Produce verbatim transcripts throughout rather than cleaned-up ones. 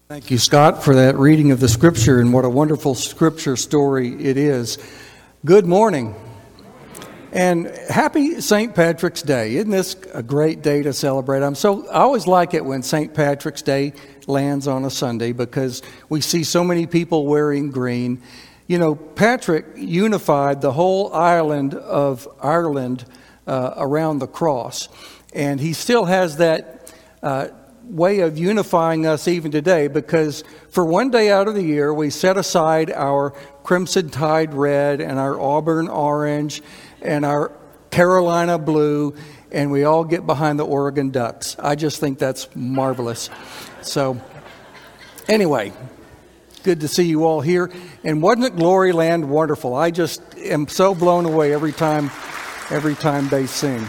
Thank you, Scott, for that reading of the Scripture, and what a wonderful Scripture story it is. Good morning, and happy Saint Patrick's Day. Isn't this a great day to celebrate? I'm so I always like it when Saint Patrick's Day lands on a Sunday because we see so many people wearing green. You know, Patrick unified the whole island of Ireland uh, around the cross, and he still has that uh way of unifying us even today, because for one day out of the year we set aside our Crimson Tide red and our Auburn orange and our Carolina blue, and we all get behind the Oregon Ducks. I just think that's marvelous. So anyway, good to see you all here. And wasn't it Gloryland wonderful? I just am so blown away every time every time they sing.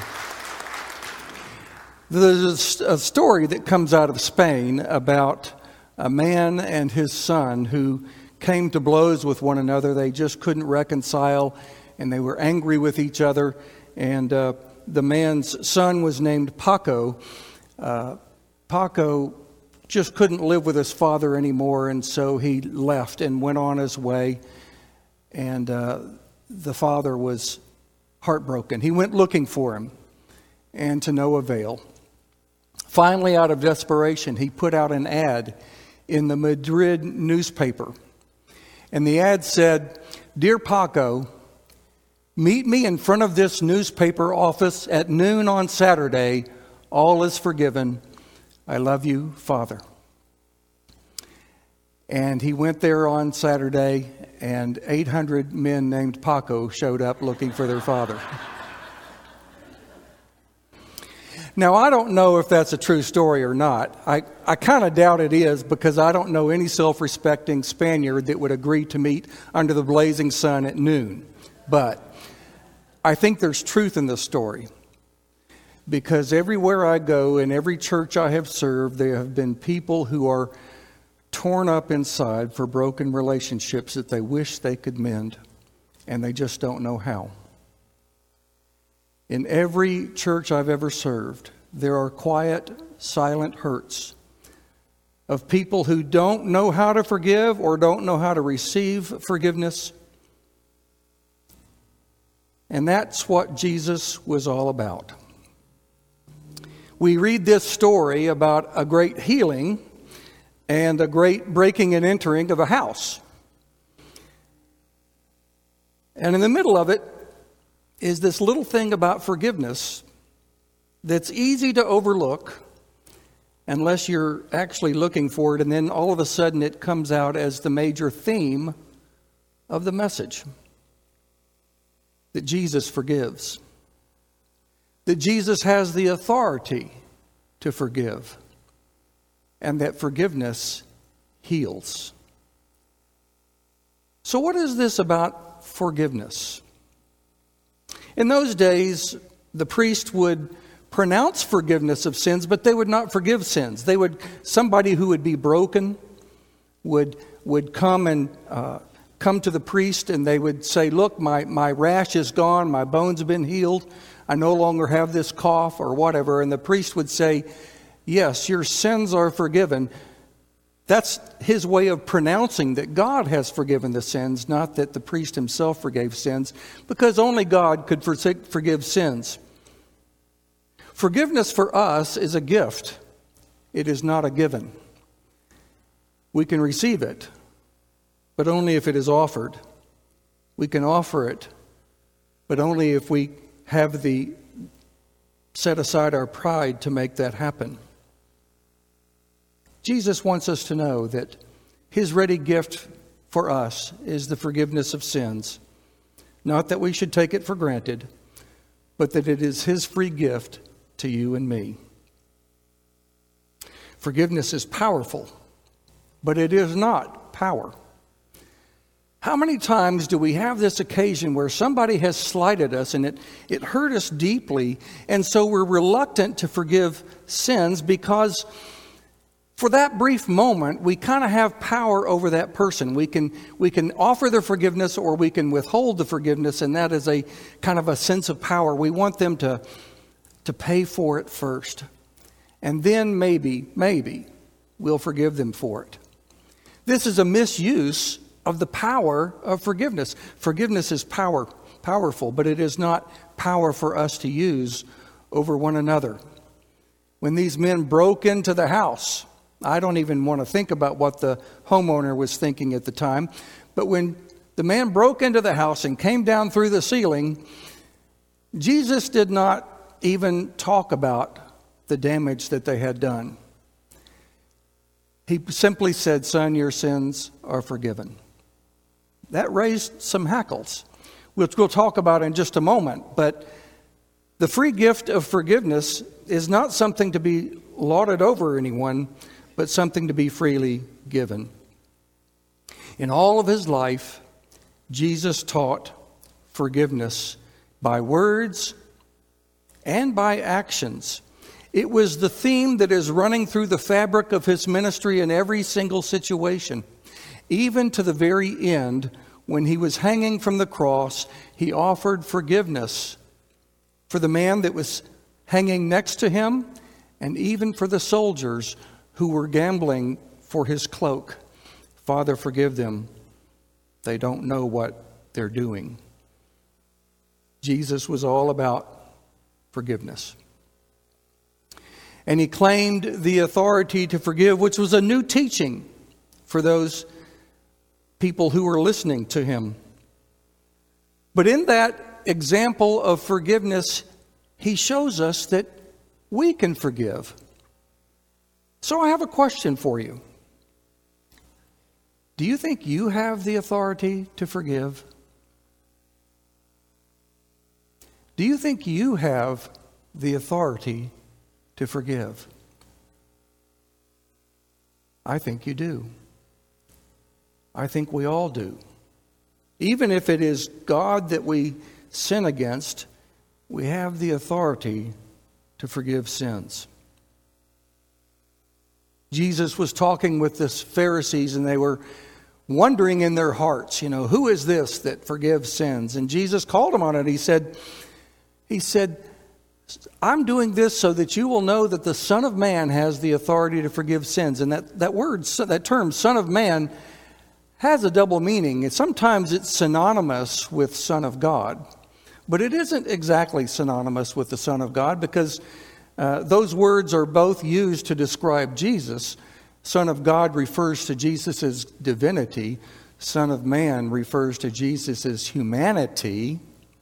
There's a story that comes out of Spain about a man and his son who came to blows with one another. They just couldn't reconcile, and they were angry with each other. And uh, the man's son was named Paco. Uh, Paco just couldn't live with his father anymore, and so he left and went on his way. And uh, the father was heartbroken. He went looking for him, and to no avail. Finally, out of desperation, he put out an ad in the Madrid newspaper. And the ad said, "Dear Paco, meet me in front of this newspaper office at noon on Saturday. All is forgiven. I love you, Father." And he went there on Saturday, and eight hundred men named Paco showed up looking for their father. Now, I don't know if that's a true story or not. I, I kind of doubt it is, because I don't know any self-respecting Spaniard that would agree to meet under the blazing sun at noon. But I think there's truth in this story, because everywhere I go, in every church I have served, there have been people who are torn up inside for broken relationships that they wish they could mend, and they just don't know how. In every church I've ever served, there are quiet, silent hurts of people who don't know how to forgive or don't know how to receive forgiveness. And that's what Jesus was all about. We read this story about a great healing and a great breaking and entering of a house. And in the middle of it is this little thing about forgiveness that's easy to overlook unless you're actually looking for it, and then all of a sudden it comes out as the major theme of the message. That Jesus forgives. That Jesus has the authority to forgive. And that forgiveness heals. So what is this about forgiveness? In those days, the priest would pronounce forgiveness of sins, but they would not forgive sins. They would, somebody who would be broken would would come and uh, come to the priest, and they would say, "Look, my, my rash is gone, my bones have been healed, I no longer have this cough," or whatever. And the priest would say, "Yes, your sins are forgiven." That's his way of pronouncing that God has forgiven the sins, not that the priest himself forgave sins, because only God could forgive sins. Forgiveness for us is a gift. It is not a given. We can receive it, but only if it is offered. We can offer it, but only if we have the set aside our pride to make that happen. Jesus wants us to know that his ready gift for us is the forgiveness of sins. Not that we should take it for granted, but that it is his free gift to you and me. Forgiveness is powerful, but it is not power. How many times do we have this occasion where somebody has slighted us and it, it hurt us deeply, and so we're reluctant to forgive sins because for that brief moment, we kind of have power over that person. We can we can offer the forgiveness, or we can withhold the forgiveness, and that is a kind of a sense of power. We want them to, to pay for it first. And then maybe, maybe, we'll forgive them for it. This is a misuse of the power of forgiveness. Forgiveness is power, powerful, but it is not power for us to use over one another. When these men broke into the house, I don't even want to think about what the homeowner was thinking at the time, but when the man broke into the house and came down through the ceiling, Jesus did not even talk about the damage that they had done. He simply said, "Son, your sins are forgiven." That raised some hackles, which we'll talk about in just a moment. But the free gift of forgiveness is not something to be lauded over anyone, but something to be freely given. In all of his life, Jesus taught forgiveness by words and by actions. It was the theme that is running through the fabric of his ministry in every single situation. Even to the very end, when he was hanging from the cross, he offered forgiveness for the man that was hanging next to him, and even for the soldiers who were gambling for his cloak. "Father, forgive them. They don't know what they're doing." Jesus was all about forgiveness. And he claimed the authority to forgive, which was a new teaching for those people who were listening to him. But in that example of forgiveness, he shows us that we can forgive. So I have a question for you. Do you think you have the authority to forgive? Do you think you have the authority to forgive? I think you do. I think we all do. Even if it is God that we sin against, we have the authority to forgive sins. Jesus was talking with the Pharisees, and they were wondering in their hearts, you know, who is this that forgives sins? And Jesus called them on it. He said, he said, I'm doing this so that you will know that the Son of Man has the authority to forgive sins. And that, that word, that term, Son of Man, has a double meaning. And sometimes it's synonymous with Son of God. But it isn't exactly synonymous with the Son of God, because uh, those words are both used to describe Jesus. Son of God refers to Jesus' divinity. Son of Man refers to Jesus' humanity.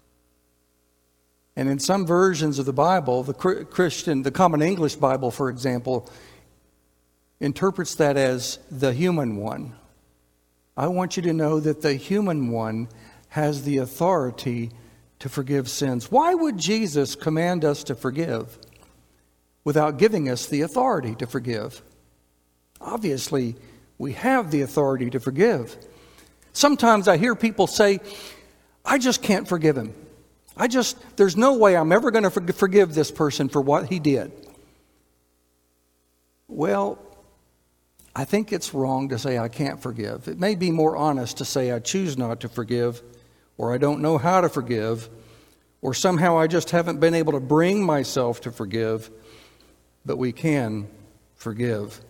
And in some versions of the Bible, the Christian, the Common English Bible, for example, interprets that as the human one. I want you to know that the human one has the authority to forgive sins. Why would Jesus command us to forgive without giving us the authority to forgive? Obviously, we have the authority to forgive. Sometimes I hear people say, I just can't forgive him. I just, there's no way I'm ever going to forgive this person for what he did. Well, I think it's wrong to say I can't forgive. It may be more honest to say I choose not to forgive, or I don't know how to forgive, or somehow I just haven't been able to bring myself to forgive, but we can forgive.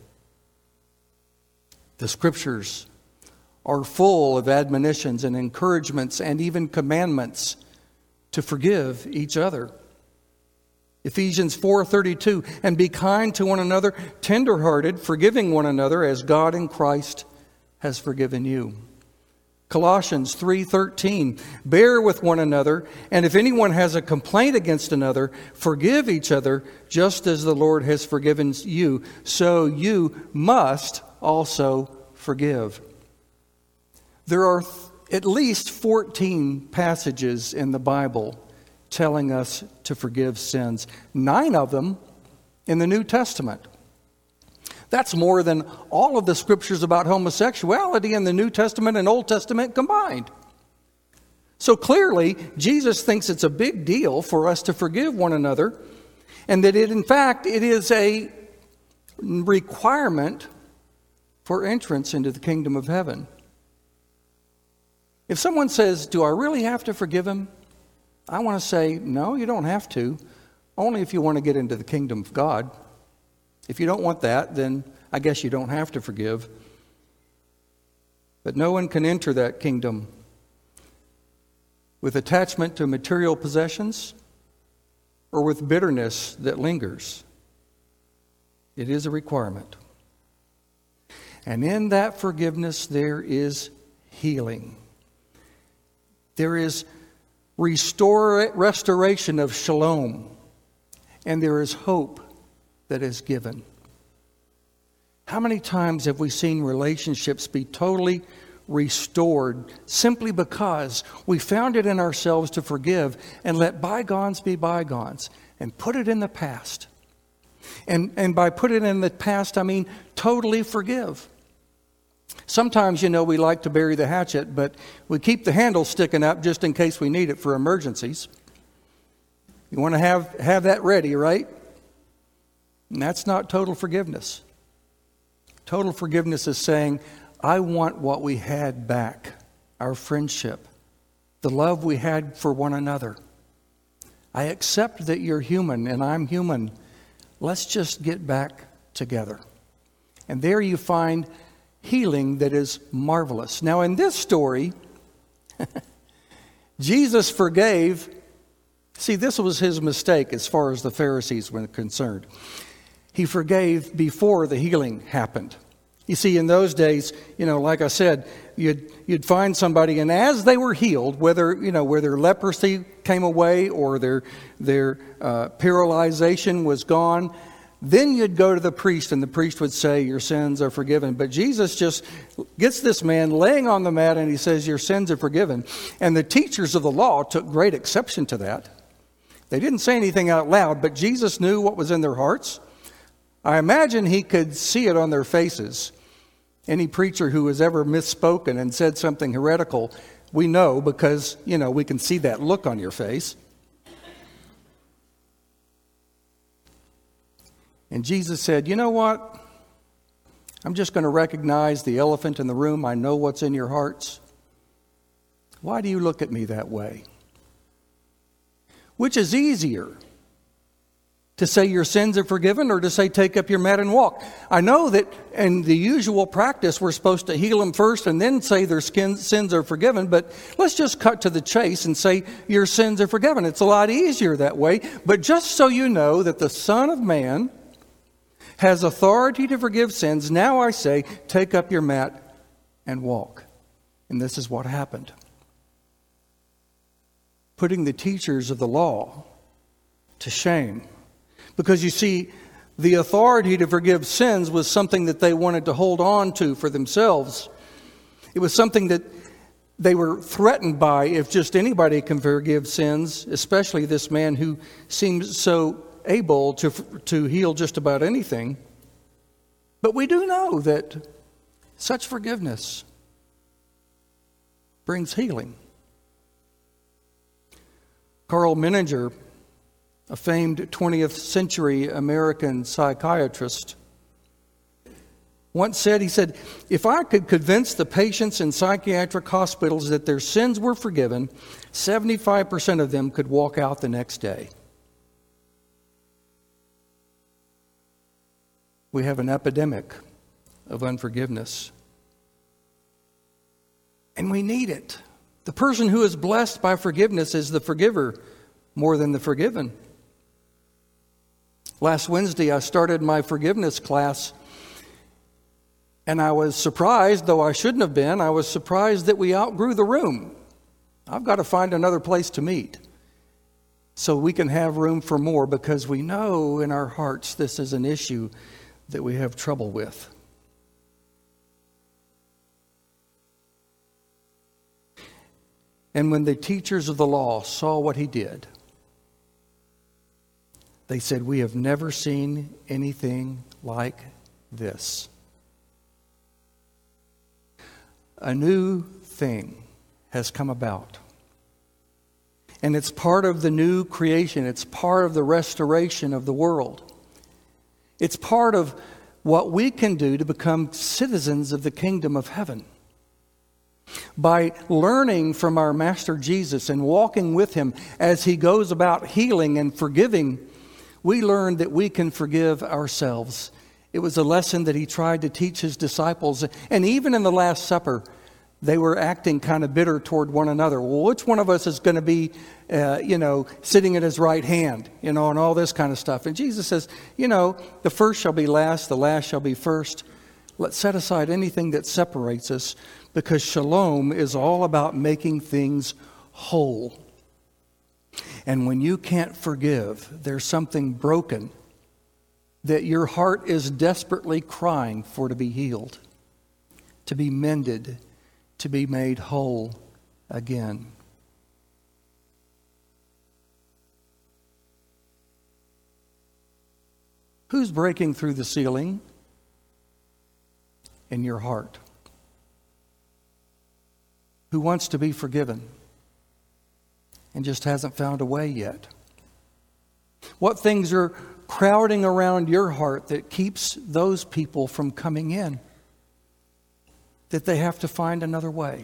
The Scriptures are full of admonitions and encouragements and even commandments to forgive each other. Ephesians four thirty-two, and be kind to one another, tenderhearted, forgiving one another as God in Christ has forgiven you. Colossians three thirteen, bear with one another, and if anyone has a complaint against another, forgive each other, just as the Lord has forgiven you, so you must also forgive. There are th- at least fourteen passages in the Bible telling us to forgive sins. Nine of them in the New Testament. That's more than all of the scriptures about homosexuality in the New Testament and Old Testament combined. So clearly, Jesus thinks it's a big deal for us to forgive one another, and that it, in fact, it is a requirement for entrance into the kingdom of heaven. If someone says, do I really have to forgive him? I want to say, no, you don't have to. Only if you want to get into the kingdom of God. If you don't want that, then I guess you don't have to forgive. But no one can enter that kingdom with attachment to material possessions or with bitterness that lingers. It is a requirement. And in that forgiveness, there is healing. There is restore, restoration of shalom. And there is hope that is given. How many times have we seen relationships be totally restored simply because we found it in ourselves to forgive and let bygones be bygones and put it in the past? And, and by put it in the past, I mean totally forgive. Sometimes, you know, we like to bury the hatchet, but we keep the handle sticking up just in case we need it for emergencies. You want to have, have that ready, right? And that's not total forgiveness. Total forgiveness is saying, I want what we had back, our friendship, the love we had for one another. I accept that you're human and I'm human. Let's just get back together. And there you find healing that is marvelous. Now, in this story, Jesus forgave. See, this was his mistake as far as the Pharisees were concerned. He forgave before the healing happened. You see, in those days, you know, like I said, you'd you'd find somebody, and as they were healed, whether you know whether leprosy came away or their their uh, paralyzation was gone, then you'd go to the priest, and the priest would say, "Your sins are forgiven." But Jesus just gets this man laying on the mat, and he says, "Your sins are forgiven." And the teachers of the law took great exception to that. They didn't say anything out loud, but Jesus knew what was in their hearts. I imagine he could see it on their faces. Any preacher who has ever misspoken and said something heretical, we know because, you know, we can see that look on your face. And Jesus said, you know what? I'm just going to recognize the elephant in the room. I know what's in your hearts. Why do you look at me that way? Which is easier? To say your sins are forgiven or to say take up your mat and walk? I know that in the usual practice we're supposed to heal them first and then say their skin, sins are forgiven, but let's just cut to the chase and say your sins are forgiven. It's a lot easier that way. But just so you know that the Son of Man has authority to forgive sins, now I say take up your mat and walk. And this is what happened. Putting the teachers of the law to shame. Because you see, the authority to forgive sins was something that they wanted to hold on to for themselves. It was something that they were threatened by. If just anybody can forgive sins, especially this man who seems so able to, to heal just about anything. But we do know that such forgiveness brings healing. Carl Menninger, a famed twentieth century American psychiatrist, once said, he said, if I could convince the patients in psychiatric hospitals that their sins were forgiven, seventy-five percent of them could walk out the next day. We have an epidemic of unforgiveness. And we need it. The person who is blessed by forgiveness is the forgiver more than the forgiven. Last Wednesday, I started my forgiveness class, and I was surprised, though I shouldn't have been, I was surprised that we outgrew the room. I've got to find another place to meet so we can have room for more, because we know in our hearts this is an issue that we have trouble with. And when the teachers of the law saw what he did, they said, we have never seen anything like this. A new thing has come about. And it's part of the new creation. It's part of the restoration of the world. It's part of what we can do to become citizens of the kingdom of heaven. By learning from our Master Jesus and walking with him as he goes about healing and forgiving, we learned that we can forgive ourselves. It was a lesson that he tried to teach his disciples. And even in the Last Supper, they were acting kind of bitter toward one another. Well, which one of us is going to be, uh, you know, sitting at his right hand, you know, and all this kind of stuff. And Jesus says, you know, the first shall be last, the last shall be first. Let's set aside anything that separates us, because shalom is all about making things whole. And when you can't forgive, there's something broken that your heart is desperately crying for to be healed, to be mended, to be made whole again. Who's breaking through the ceiling in your heart? Who wants to be forgiven and just hasn't found a way yet? What things are crowding around your heart that keeps those people from coming in, that they have to find another way?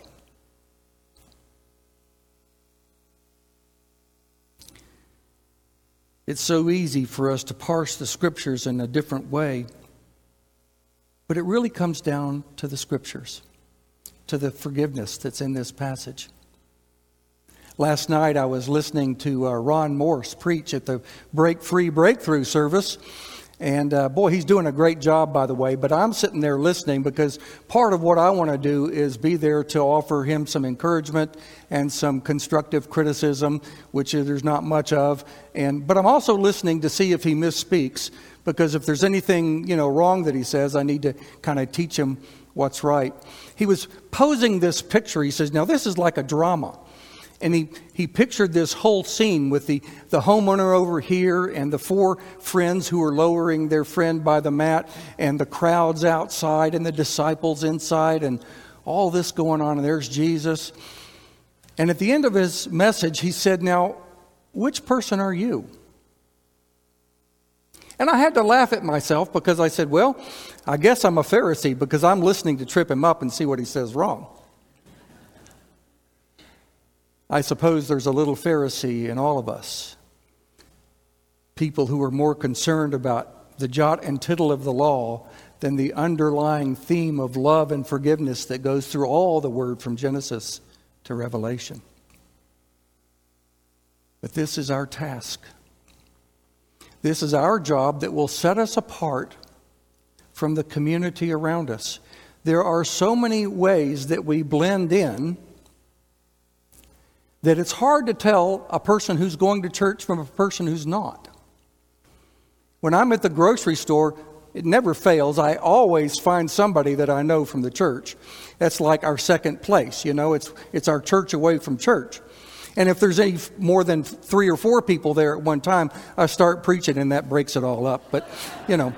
It's so easy for us to parse the Scriptures in a different way, but it really comes down to the Scriptures, to the forgiveness that's in this passage. Last night I was listening to uh, Ron Morse preach at the Break Free Breakthrough service. And uh, boy, he's doing a great job, by the way. But I'm sitting there listening because part of what I want to do is be there to offer him some encouragement and some constructive criticism, which there's not much of. And but I'm also listening to see if he misspeaks, because if there's anything, you know, wrong that he says, I need to kind of teach him what's right. He was posing this picture. He says, now this is like a drama. And he, he pictured this whole scene with the, the homeowner over here and the four friends who are lowering their friend by the mat, and the crowds outside and the disciples inside, and all this going on. And there's Jesus. And at the end of his message, he said, now, which person are you? And I had to laugh at myself, because I said, well, I guess I'm a Pharisee, because I'm listening to trip him up and see what he says wrong. I suppose there's a little Pharisee in all of us. People who are more concerned about the jot and tittle of the law than the underlying theme of love and forgiveness that goes through all the word from Genesis to Revelation. But this is our task. This is our job that will set us apart from the community around us. There are so many ways that we blend in that it's hard to tell a person who's going to church from a person who's not. When I'm at the grocery store, it never fails. I always find somebody that I know from the church. That's like our second place, you know. It's it's our church away from church. And if there's any more than three or four people there at one time, I start preaching, and that breaks it all up. But, you know.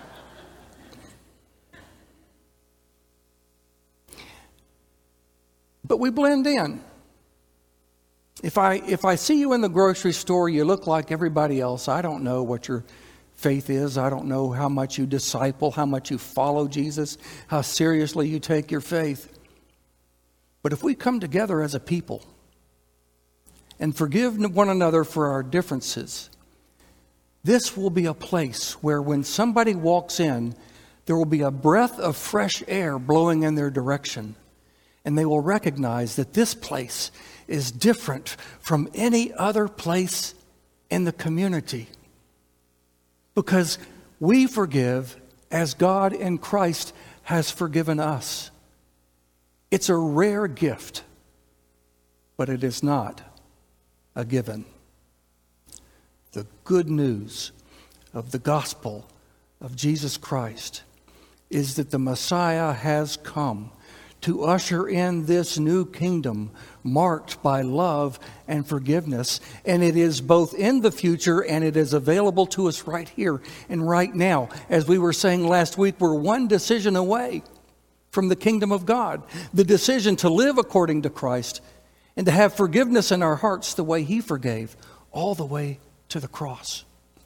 But we blend in. If I if I see you in the grocery store, you look like everybody else. I don't know what your faith is. I don't know how much you disciple, how much you follow Jesus, how seriously you take your faith. But if we come together as a people and forgive one another for our differences, this will be a place where when somebody walks in, there will be a breath of fresh air blowing in their direction. And they will recognize that this place is different from any other place in the community. Because we forgive as God in Christ has forgiven us. It's a rare gift, but it is not a given. The good news of the gospel of Jesus Christ is that the Messiah has come to usher in this new kingdom marked by love and forgiveness. And it is both in the future and it is available to us right here and right now. As we were saying last week, we're one decision away from the kingdom of God. The decision to live according to Christ and to have forgiveness in our hearts the way He forgave, all the way to the cross.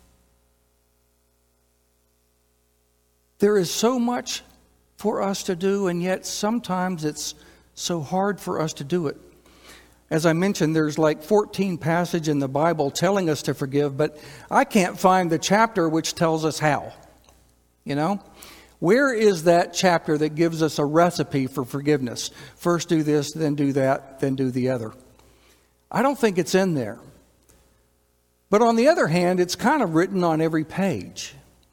There is so much for us to do, and yet sometimes it's so hard for us to do it. As I mentioned, there's like fourteen passages in the Bible telling us to forgive, but I can't find the chapter which tells us how. You know? Where is that chapter that gives us a recipe for forgiveness? First do this, then do that, then do the other. I don't think it's in there. But on the other hand, it's kind of written on every page.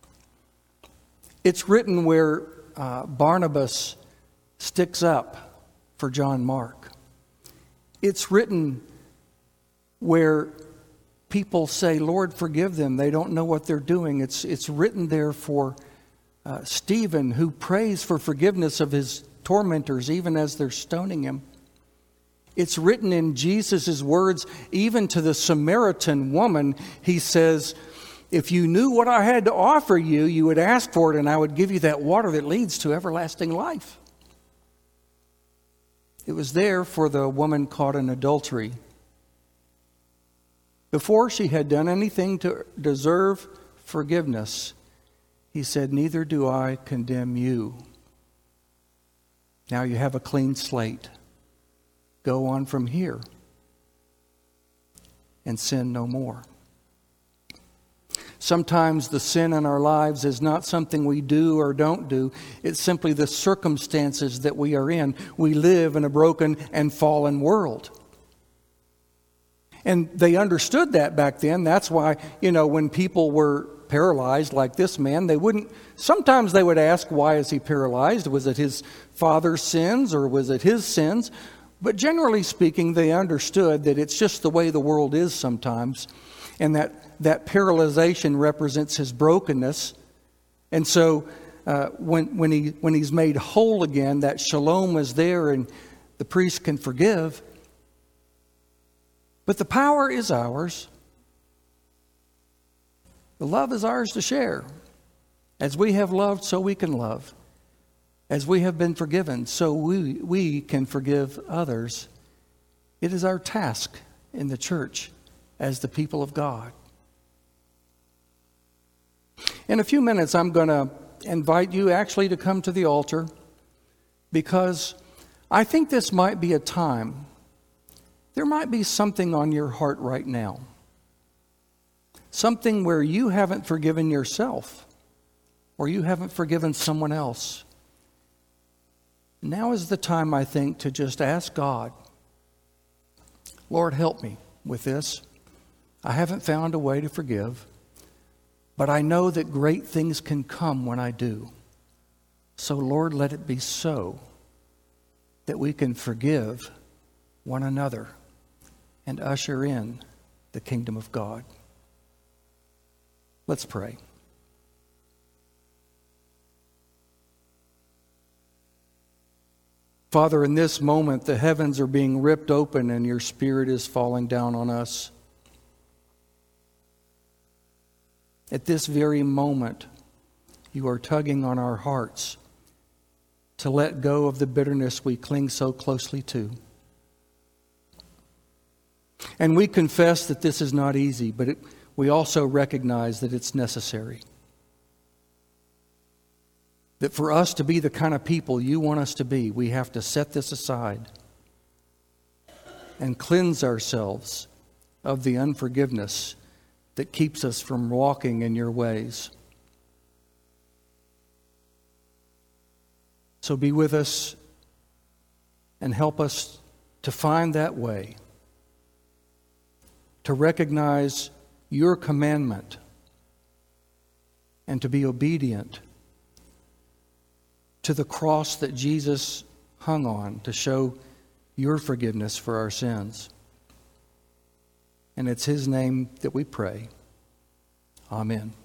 It's written where uh, Barnabas sticks up for John Mark. It's written where people say, Lord, forgive them. They don't know what they're doing. It's, it's written there for uh, Stephen, who prays for forgiveness of his tormentors, even as they're stoning him. It's written in Jesus' words, even to the Samaritan woman. He says, if you knew what I had to offer you, you would ask for it, and I would give you that water that leads to everlasting life. It was there for the woman caught in adultery. Before she had done anything to deserve forgiveness, he said, neither do I condemn you. Now you have a clean slate. Go on from here and sin no more. Sometimes the sin in our lives is not something we do or don't do. It's simply the circumstances that we are in. We live in a broken and fallen world. And they understood that back then. That's why, you know, when people were paralyzed like this man, they wouldn't, sometimes they would ask, why is he paralyzed? Was it his father's sins or was it his sins? But generally speaking, they understood that it's just the way the world is sometimes, and that, that paralyzation represents his brokenness. And so uh, when, when, he, when he's made whole again, that shalom is there and the priest can forgive. But the power is ours. The love is ours to share. As we have loved, so we can love. As we have been forgiven, so we, we can forgive others. It is our task in the church as the people of God. In a few minutes, I'm going to invite you actually to come to the altar, because I think this might be a time. There might be something on your heart right now. Something where you haven't forgiven yourself, or you haven't forgiven someone else. Now is the time, I think, to just ask God, Lord, help me with this. I haven't found a way to forgive, but I know that great things can come when I do. So, Lord, let it be so that we can forgive one another and usher in the kingdom of God. Let's pray. Father, in this moment, the heavens are being ripped open and your Spirit is falling down on us. At this very moment, you are tugging on our hearts to let go of the bitterness we cling so closely to. And we confess that this is not easy, but it, we also recognize that it's necessary. That for us to be the kind of people you want us to be, we have to set this aside and cleanse ourselves of the unforgiveness that keeps us from walking in your ways. So be with us and help us to find that way, to recognize your commandment and to be obedient to the cross that Jesus hung on to show your forgiveness for our sins. And it's His name that we pray. Amen.